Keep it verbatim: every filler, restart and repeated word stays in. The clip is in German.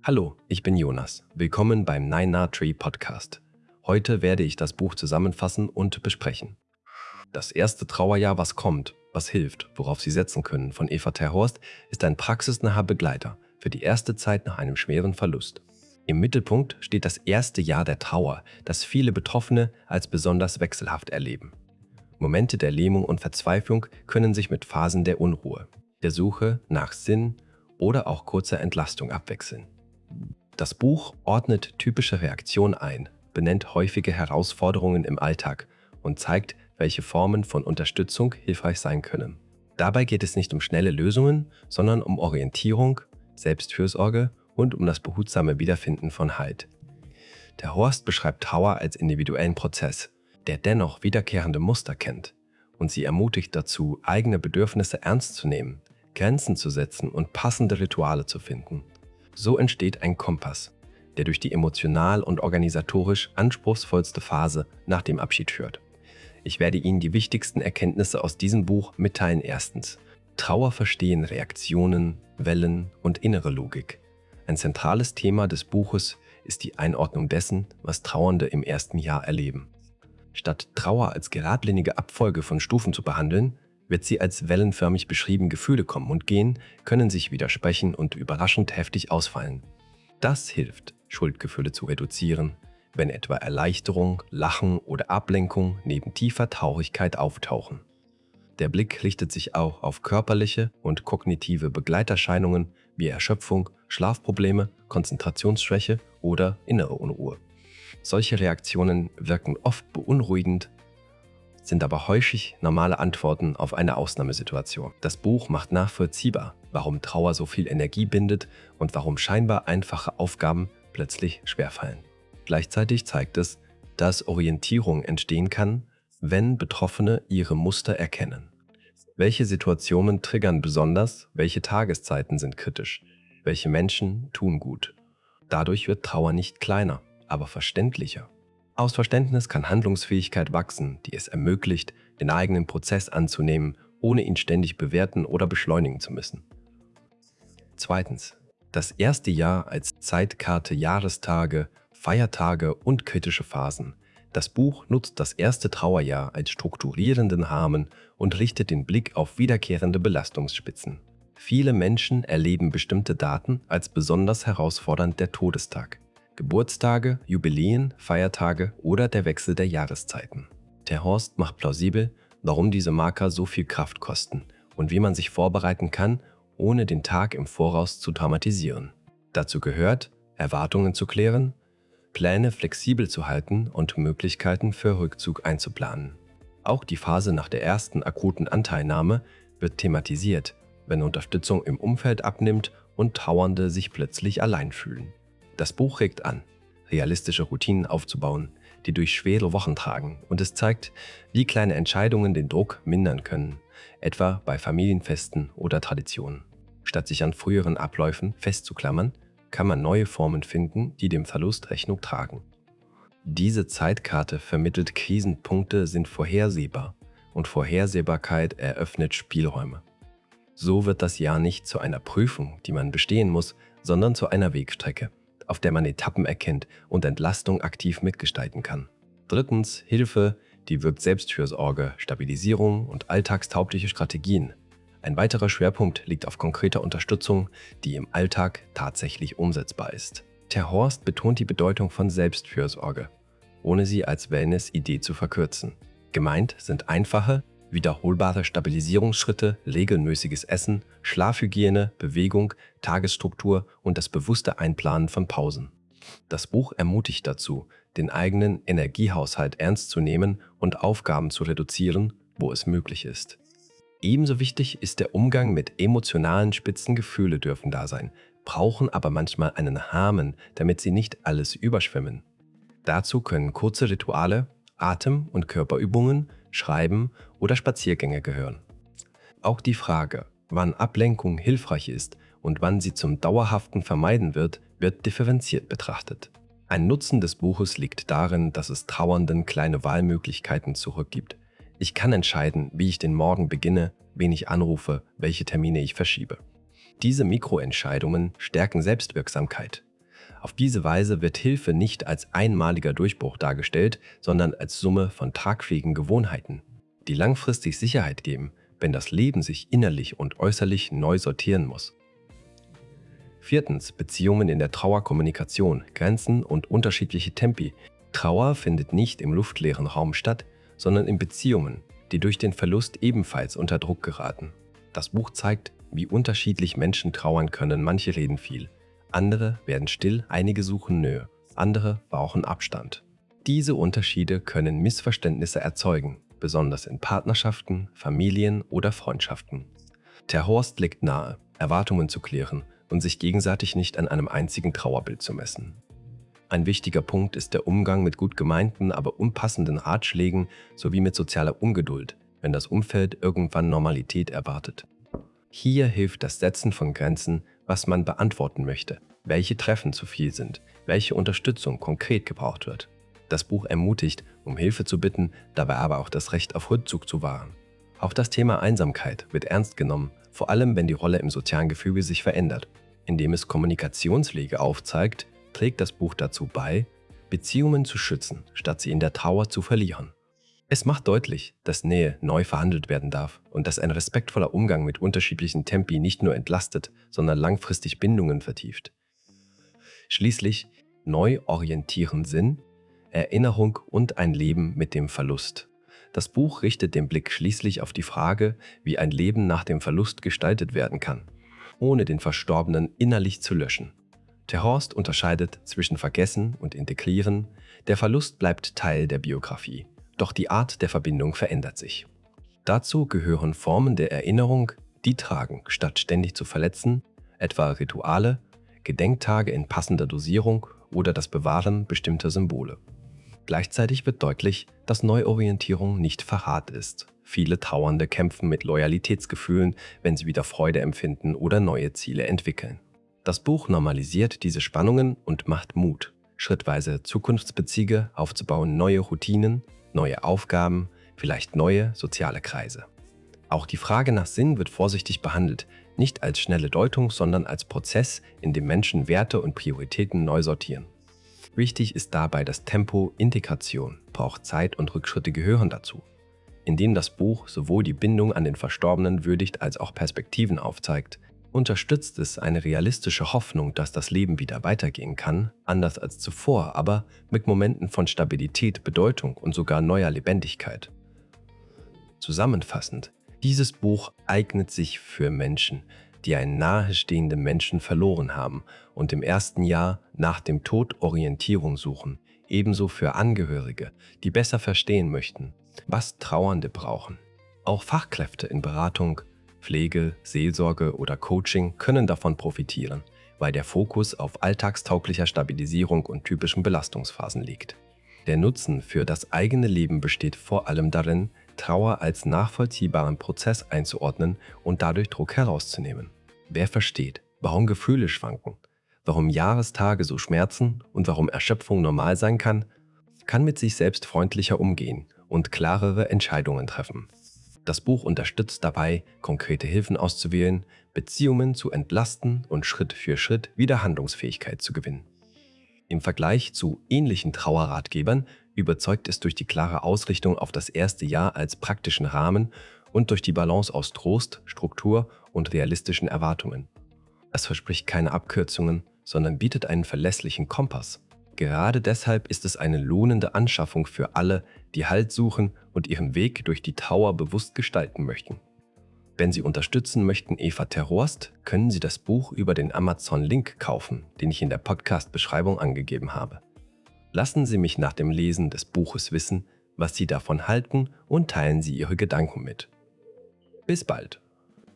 Hallo, ich bin Jonas. Willkommen beim Nine Na Tree Podcast. Heute werde ich das Buch zusammenfassen und besprechen. Das erste Trauerjahr, was kommt, was hilft, worauf Sie setzen können, von Eva ter Horst, ist ein praxisnaher Begleiter für die erste Zeit nach einem schweren Verlust. Im Mittelpunkt steht das erste Jahr der Trauer, das viele Betroffene als besonders wechselhaft erleben. Momente der Lähmung und Verzweiflung können sich mit Phasen der Unruhe, der Suche nach Sinn oder auch kurzer Entlastung abwechseln. Das Buch ordnet typische Reaktionen ein, benennt häufige Herausforderungen im Alltag und zeigt, welche Formen von Unterstützung hilfreich sein können. Dabei geht es nicht um schnelle Lösungen, sondern um Orientierung, Selbstfürsorge und um das behutsame Wiederfinden von Halt. Ter Horst beschreibt Trauer als individuellen Prozess, der dennoch wiederkehrende Muster kennt und sie ermutigt dazu, eigene Bedürfnisse ernst zu nehmen, Grenzen zu setzen und passende Rituale zu finden. So entsteht ein Kompass, der durch die emotional und organisatorisch anspruchsvollste Phase nach dem Abschied führt. Ich werde Ihnen die wichtigsten Erkenntnisse aus diesem Buch mitteilen. Erstens. Trauer verstehen Reaktionen, Wellen und innere Logik. Ein zentrales Thema des Buches ist die Einordnung dessen, was Trauernde im ersten Jahr erleben. Statt Trauer als geradlinige Abfolge von Stufen zu behandeln, wird sie als wellenförmig beschrieben. Gefühle kommen und gehen, können sich widersprechen und überraschend heftig ausfallen. Das hilft, Schuldgefühle zu reduzieren, wenn etwa Erleichterung, Lachen oder Ablenkung neben tiefer Traurigkeit auftauchen. Der Blick richtet sich auch auf körperliche und kognitive Begleiterscheinungen wie Erschöpfung, Schlafprobleme, Konzentrationsschwäche oder innere Unruhe. Solche Reaktionen wirken oft beunruhigend, sind aber häufig normale Antworten auf eine Ausnahmesituation. Das Buch macht nachvollziehbar, warum Trauer so viel Energie bindet und warum scheinbar einfache Aufgaben plötzlich schwerfallen. Gleichzeitig zeigt es, dass Orientierung entstehen kann, wenn Betroffene ihre Muster erkennen. Welche Situationen triggern besonders, welche Tageszeiten sind kritisch, welche Menschen tun gut. Dadurch wird Trauer nicht kleiner, aber verständlicher. Aus Verständnis kann Handlungsfähigkeit wachsen, die es ermöglicht, den eigenen Prozess anzunehmen, ohne ihn ständig bewerten oder beschleunigen zu müssen. Zweitens. Das erste Jahr als Zeitkarte Jahrestage, Feiertage und kritische Phasen. Das Buch nutzt das erste Trauerjahr als strukturierenden Rahmen und richtet den Blick auf wiederkehrende Belastungsspitzen. Viele Menschen erleben bestimmte Daten als besonders herausfordernd: der Todestag, Geburtstage, Jubiläen, Feiertage oder der Wechsel der Jahreszeiten. Ter Horst macht plausibel, warum diese Marker so viel Kraft kosten und wie man sich vorbereiten kann, ohne den Tag im Voraus zu dramatisieren. Dazu gehört, Erwartungen zu klären, Pläne flexibel zu halten und Möglichkeiten für Rückzug einzuplanen. Auch die Phase nach der ersten akuten Anteilnahme wird thematisiert, wenn Unterstützung im Umfeld abnimmt und Trauernde sich plötzlich allein fühlen. Das Buch regt an, realistische Routinen aufzubauen, die durch schwere Wochen tragen, und es zeigt, wie kleine Entscheidungen den Druck mindern können, etwa bei Familienfesten oder Traditionen. Statt sich an früheren Abläufen festzuklammern, kann man neue Formen finden, die dem Verlust Rechnung tragen. Diese Zeitkarte vermittelt, Krisenpunkte sind vorhersehbar und Vorhersehbarkeit eröffnet Spielräume. So wird das Jahr nicht zu einer Prüfung, die man bestehen muss, sondern zu einer Wegstrecke, auf der man Etappen erkennt und Entlastung aktiv mitgestalten kann. Drittens, Hilfe, die wirkt Selbstfürsorge, Stabilisierung und alltagstaugliche Strategien. Ein weiterer Schwerpunkt liegt auf konkreter Unterstützung, die im Alltag tatsächlich umsetzbar ist. Ter Horst betont die Bedeutung von Selbstfürsorge, ohne sie als Wellness-Idee zu verkürzen. Gemeint sind einfache, wiederholbare Stabilisierungsschritte, regelmäßiges Essen, Schlafhygiene, Bewegung, Tagesstruktur und das bewusste Einplanen von Pausen. Das Buch ermutigt dazu, den eigenen Energiehaushalt ernst zu nehmen und Aufgaben zu reduzieren, wo es möglich ist. Ebenso wichtig ist der Umgang mit emotionalen Spitzen. Gefühle dürfen da sein, brauchen aber manchmal einen Rahmen, damit sie nicht alles überschwemmen. Dazu können kurze Rituale, Atem- und Körperübungen, Schreiben oder Spaziergänge gehören. Auch die Frage, wann Ablenkung hilfreich ist und wann sie zum dauerhaften Vermeiden wird, wird differenziert betrachtet. Ein Nutzen des Buches liegt darin, dass es Trauernden kleine Wahlmöglichkeiten zurückgibt. Ich kann entscheiden, wie ich den Morgen beginne, wen ich anrufe, welche Termine ich verschiebe. Diese Mikroentscheidungen stärken Selbstwirksamkeit Auf diese Weise wird Hilfe nicht als einmaliger Durchbruch dargestellt, sondern als Summe von tragfähigen Gewohnheiten, die langfristig Sicherheit geben, wenn das Leben sich innerlich und äußerlich neu sortieren muss. Viertens. Beziehungen in der Trauerkommunikation, Grenzen und unterschiedliche Tempi. Trauer findet nicht im luftleeren Raum statt, sondern in Beziehungen, die durch den Verlust ebenfalls unter Druck geraten. Das Buch zeigt, wie unterschiedlich Menschen trauern können. Manche reden viel, andere werden still, einige suchen Nähe, andere brauchen Abstand. Diese Unterschiede können Missverständnisse erzeugen, besonders in Partnerschaften, Familien oder Freundschaften. Ter Horst legt nahe, Erwartungen zu klären und sich gegenseitig nicht an einem einzigen Trauerbild zu messen. Ein wichtiger Punkt ist der Umgang mit gut gemeinten, aber unpassenden Ratschlägen sowie mit sozialer Ungeduld, wenn das Umfeld irgendwann Normalität erwartet. Hier hilft das Setzen von Grenzen, was man beantworten möchte, welche Treffen zu viel sind, welche Unterstützung konkret gebraucht wird. Das Buch ermutigt, um Hilfe zu bitten, dabei aber auch das Recht auf Rückzug zu wahren. Auch das Thema Einsamkeit wird ernst genommen, vor allem wenn die Rolle im sozialen Gefüge sich verändert. Indem es Kommunikationswege aufzeigt, trägt das Buch dazu bei, Beziehungen zu schützen, statt sie in der Trauer zu verlieren. Es macht deutlich, dass Nähe neu verhandelt werden darf und dass ein respektvoller Umgang mit unterschiedlichen Tempi nicht nur entlastet, sondern langfristig Bindungen vertieft. Schließlich neu orientieren Sinn, Erinnerung und ein Leben mit dem Verlust. Das Buch richtet den Blick schließlich auf die Frage, wie ein Leben nach dem Verlust gestaltet werden kann, ohne den Verstorbenen innerlich zu löschen. Ter Horst unterscheidet zwischen Vergessen und Integrieren. Der Verlust bleibt Teil der Biografie, doch die Art der Verbindung verändert sich. Dazu gehören Formen der Erinnerung, die tragen, statt ständig zu verletzen, etwa Rituale, Gedenktage in passender Dosierung oder das Bewahren bestimmter Symbole. Gleichzeitig wird deutlich, dass Neuorientierung nicht Verrat ist. Viele Trauernde kämpfen mit Loyalitätsgefühlen, wenn sie wieder Freude empfinden oder neue Ziele entwickeln. Das Buch normalisiert diese Spannungen und macht Mut, schrittweise Zukunftsbezüge aufzubauen, neue Routinen, neue Aufgaben, vielleicht neue soziale Kreise. Auch die Frage nach Sinn wird vorsichtig behandelt, nicht als schnelle Deutung, sondern als Prozess, in dem Menschen Werte und Prioritäten neu sortieren. Wichtig ist dabei das Tempo. Integration braucht Zeit und Rückschritte gehören dazu. Indem das Buch sowohl die Bindung an den Verstorbenen würdigt als auch Perspektiven aufzeigt, unterstützt es eine realistische Hoffnung, dass das Leben wieder weitergehen kann, anders als zuvor, aber mit Momenten von Stabilität, Bedeutung und sogar neuer Lebendigkeit. Zusammenfassend, dieses Buch eignet sich für Menschen, die einen nahestehenden Menschen verloren haben und im ersten Jahr nach dem Tod Orientierung suchen, ebenso für Angehörige, die besser verstehen möchten, was Trauernde brauchen. Auch Fachkräfte in Beratung, Pflege, Seelsorge oder Coaching können davon profitieren, weil der Fokus auf alltagstauglicher Stabilisierung und typischen Belastungsphasen liegt. Der Nutzen für das eigene Leben besteht vor allem darin, Trauer als nachvollziehbaren Prozess einzuordnen und dadurch Druck herauszunehmen. Wer versteht, warum Gefühle schwanken, warum Jahrestage so schmerzen und warum Erschöpfung normal sein kann, kann mit sich selbst freundlicher umgehen und klarere Entscheidungen treffen. Das Buch unterstützt dabei, konkrete Hilfen auszuwählen, Beziehungen zu entlasten und Schritt für Schritt wieder Handlungsfähigkeit zu gewinnen. Im Vergleich zu ähnlichen Trauerratgebern überzeugt es durch die klare Ausrichtung auf das erste Jahr als praktischen Rahmen und durch die Balance aus Trost, Struktur und realistischen Erwartungen. Es verspricht keine Abkürzungen, sondern bietet einen verlässlichen Kompass. Gerade deshalb ist es eine lohnende Anschaffung für alle, die Halt suchen und ihren Weg durch die Trauer bewusst gestalten möchten. Wenn Sie unterstützen möchten Eva Ter Horst, können Sie das Buch über den Amazon-Link kaufen, den ich in der Podcast-Beschreibung angegeben habe. Lassen Sie mich nach dem Lesen des Buches wissen, was Sie davon halten und teilen Sie Ihre Gedanken mit. Bis bald!